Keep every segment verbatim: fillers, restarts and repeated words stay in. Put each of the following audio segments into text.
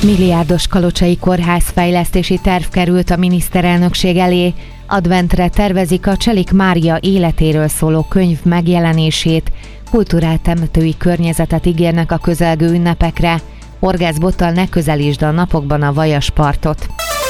Milliárdos kalocsai kórházfejlesztési terv került a miniszterelnökség elé. Adventre tervezik a Cselik Mária életéről szóló könyv megjelenését, kulturált temetői környezetet ígérnek a közelgő ünnepekre. Horgászbottal ne közelítsd a napokban a Vajaspartot.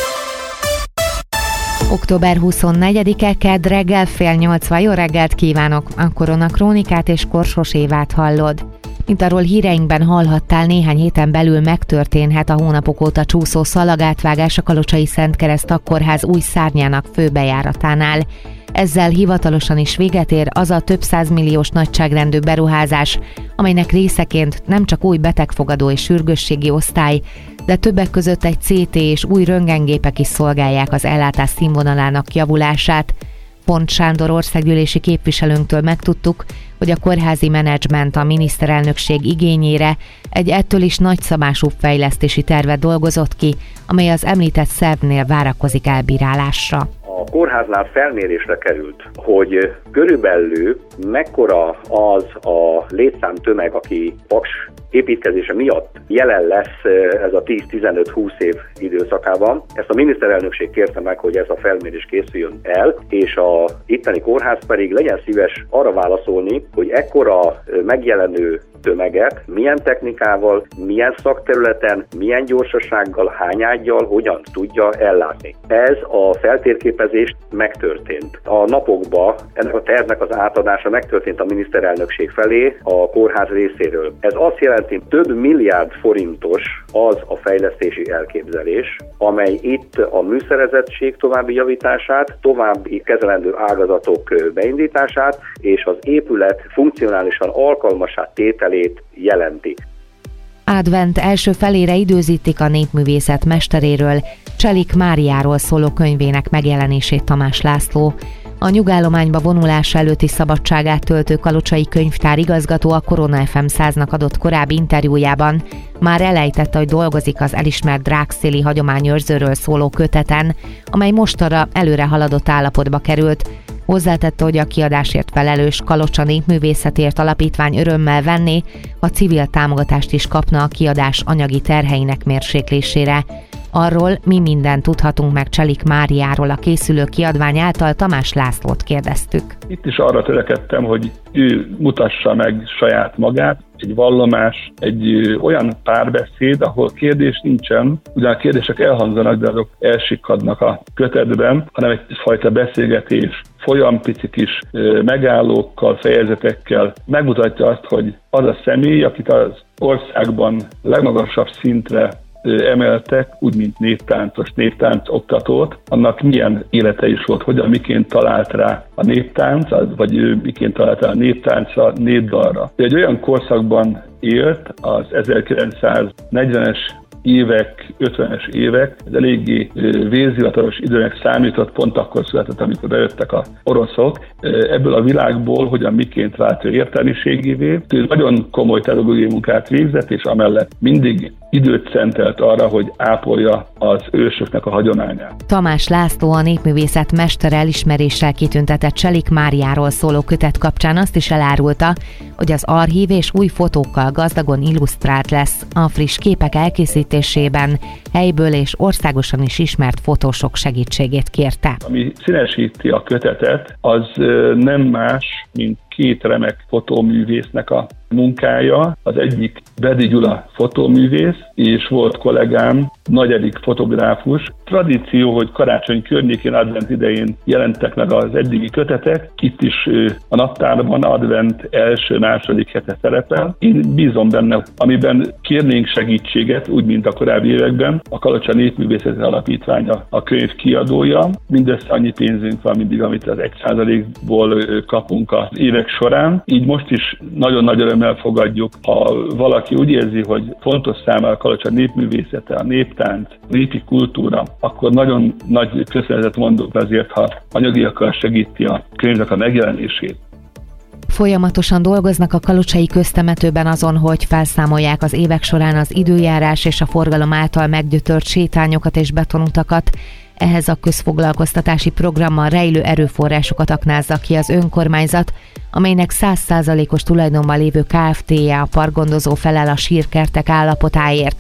október huszonnegyedike, kedd reggel fél nyolcvan. Jó reggelt kívánok! A Korona Krónikát és Korsos Évát hallod. Mint arról híreinkben hallhattál, néhány héten belül megtörténhet a hónapok óta csúszó szalagátvágás a Kalocsai Szent Kereszt Takkórház új szárnyának főbejáratánál. Ezzel hivatalosan is véget ér az a több százmilliós nagyságrendű beruházás, amelynek részeként nem csak új betegfogadó és sürgősségi osztály, de többek között egy cé té és új röntgengépek is szolgálják az ellátás színvonalának javulását. Pont Sándor országgyűlési képviselőnktől megtudtuk, hogy a kórházi menedzsment a miniszterelnökség igényére egy ettől is nagyszabású fejlesztési tervet dolgozott ki, amely az említett szervnél várakozik elbírálásra. A kórháznál felmérésre került, hogy körülbelül mekkora az a létszámtömeg, aki Paks építkezése miatt jelen lesz ez a tíz-tizenöt-húsz év időszakában. Ezt a miniszterelnökség kérte meg, hogy ez a felmérés készüljön el, és a itteni kórház pedig legyen szíves arra válaszolni, hogy ekkora megjelenő tömeget milyen technikával, milyen szakterületen, milyen gyorsasággal, hány ággyal, hogyan tudja ellátni. Ez a feltérképezés megtörtént. A napokban ennek a tervnek az átadása megtörtént a miniszterelnökség felé a kórház részéről. Ez azt jelenti, több milliárd forintos az a fejlesztési elképzelés, amely itt a műszerezettség további javítását, további kezelendő ágazatok beindítását és az épület funkcionálisan alkalmassá tételét jelenti. Advent első felére időzítik a népművészet mesteréről, Cselik Máriáról szóló könyvének megjelenését Tamás László. A nyugállományba vonulása előtti szabadságát töltő kalocsai könyvtár igazgató a Korona ef em száznak adott korábbi interjújában már elejtette, hogy dolgozik az elismert drágszéli hagyományőrzőről szóló köteten, amely mostanra előre haladott állapotba került. Hozzátette, hogy a kiadásért felelős Kalocsa Népművészetért Alapítvány örömmel venné, ha civil támogatást is kapna a kiadás anyagi terheinek mérséklésére. Arról, mi mindent tudhatunk meg Cselik Máriáról a készülő kiadvány által, Tamás Lászlót kérdeztük. Itt is arra törekedtem, hogy ő mutassa meg saját magát, egy vallomás, egy olyan párbeszéd, ahol kérdés nincsen, ugyan a kérdések elhangzanak, de azok elsikadnak a kötetben, hanem egyfajta beszélgetés, folyampici kis megállókkal, fejezetekkel megmutatja azt, hogy az a személy, akit az országban legmagasabb szintre emeltek, úgy, mint néptáncos, néptánc oktatót, annak milyen élete is volt, hogyan, miként talált rá a néptánc, vagy ő miként talált rá a néptáncra, népdalra. Egy olyan korszakban élt az ezerkilencszáznegyvenes évek, ötvenes évek, ez eléggé vészhivatalos időnek számított, pont akkor született, amikor bejöttek az oroszok. Ebből a világból hogyan miként vált ő értelmiségévé. Ő nagyon komoly pedagógiai munkát végzett, és amellett mindig időt szentelt arra, hogy ápolja az ősöknek a hagyományát. Tamás László a népművészet mester elismeréssel kitüntetett Cselik Máriáról szóló kötet kapcsán azt is elárulta, hogy az archív és új fotókkal gazdagon illusztrált lesz. A friss képek elkészítésében helyből és országosan is ismert fotósok segítségét kérte. Ami színesíti a kötetet, az nem más, mint két remek fotóművésznek a munkája. Az egyik Bedi Gyula fotóművész, és volt kollégám, Nagy Erik fotográfus. Tradíció, hogy karácsony környékén, advent idején jelentek meg az eddigi kötetek. Itt is a naptárban advent első-második hete szerepel. Én bízom benne, amiben kérnénk segítséget, úgy, mint a korábbi években. A Kalocsa Népművészeti Alapítványa a könyv kiadója. Mindössze annyi pénzünk van mindig, amit az egy százalékból kapunk az évek során. Így most is nagyon nagy örömmel fogadjuk, ha valaki úgy érzi, hogy fontos számára a Kalocsa népművészete, a néptánc, a népi kultúra, akkor nagyon nagy köszönetet mondok azért, ha anyagiakkal segíti a könyvnek a megjelenését. Folyamatosan dolgoznak a kalocsai köztemetőben azon, hogy felszámolják az évek során az időjárás és a forgalom által meggyötört sétányokat és betonutakat. Ehhez a közfoglalkoztatási programmal rejlő erőforrásokat aknázza ki az önkormányzat, amelynek száz százalékos tulajdonban lévő Kft-je, a parkgondozó felel a sírkertek állapotáért.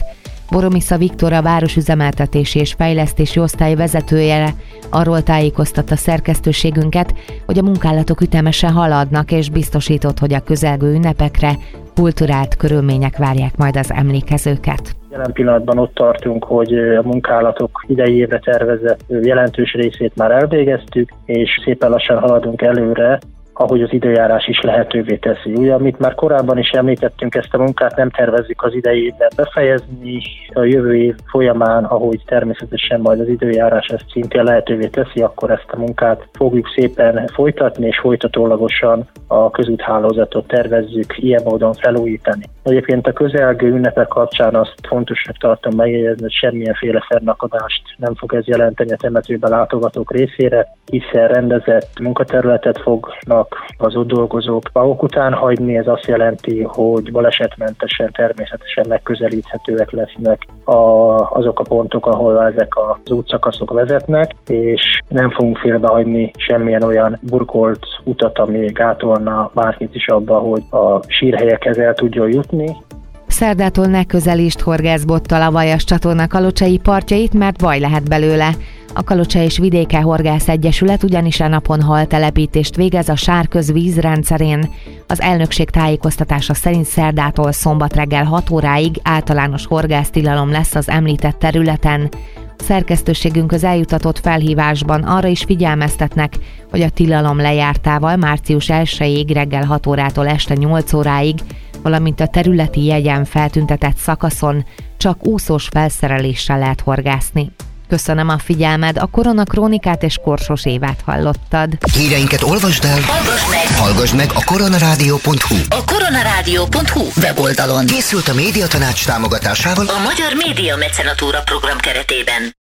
Boromisza Viktor, a városüzemeltetési és fejlesztési osztály vezetője arról tájékoztatta szerkesztőségünket, hogy a munkálatok ütemesen haladnak, és biztosított, hogy a közelgő ünnepekre kulturált körülmények várják majd az emlékezőket. Jelen pillanatban ott tartunk, hogy a munkálatok idei évre tervezett jelentős részét már elvégeztük, és szépen lassan haladunk előre, ahogy az időjárás is lehetővé teszi. Ugye, amit már korábban is említettünk, ezt a munkát nem tervezzük az idei évben befejezni, a jövő év folyamán, ahogy természetesen majd az időjárás ezt szintén lehetővé teszi, akkor ezt a munkát fogjuk szépen folytatni, és folytatólagosan a közúthálózatot tervezzük ilyen módon felújítani. Egyébként a közelgő ünnepek kapcsán azt fontosnak tartom megjegyezni, hogy semmilyenféle fennakadást nem fog ez jelenteni a temetőbe látogatók részére, hiszen rendezett munkaterületet fognak az ott dolgozók maguk után hagyni. Ez azt jelenti, hogy balesetmentesen természetesen megközelíthetőek lesznek a, azok a pontok, ahol ezek az útszakaszok vezetnek, és nem fogunk félbehagyni semmilyen olyan burkolt utat, ami gátolna bárkit is abba, hogy a sírhelyekhez el tudjon jutni. Szerdától ne közelítsd horgászbottal a Vajas csatorna kalocsai partjait, mert baj lehet belőle. A Kalocsa és Vidéke Horgász Egyesület ugyanis a napon haltelepítést végez a Sárköz vízrendszerén. Az elnökség tájékoztatása szerint szerdától szombat reggel hat óráig általános horgásztilalom lesz az említett területen. A szerkesztőségünkhöz eljutatott felhívásban arra is figyelmeztetnek, hogy a tilalom lejártával március elsejéig reggel hat órától este nyolc óráig, valamint a területi jegyen feltüntetett szakaszon csak úszós felszereléssel lehet horgászni. Köszönöm a figyelmed, a Koronakrónikát és Korsos Évát hallottad. Híreinket olvasd el, hallgass meg, hallgass meg a koronarádió pont hu. A koronarádió pont hu weboldalon készült a Médiatanács támogatásával a Magyar Média Mecenatúra program keretében.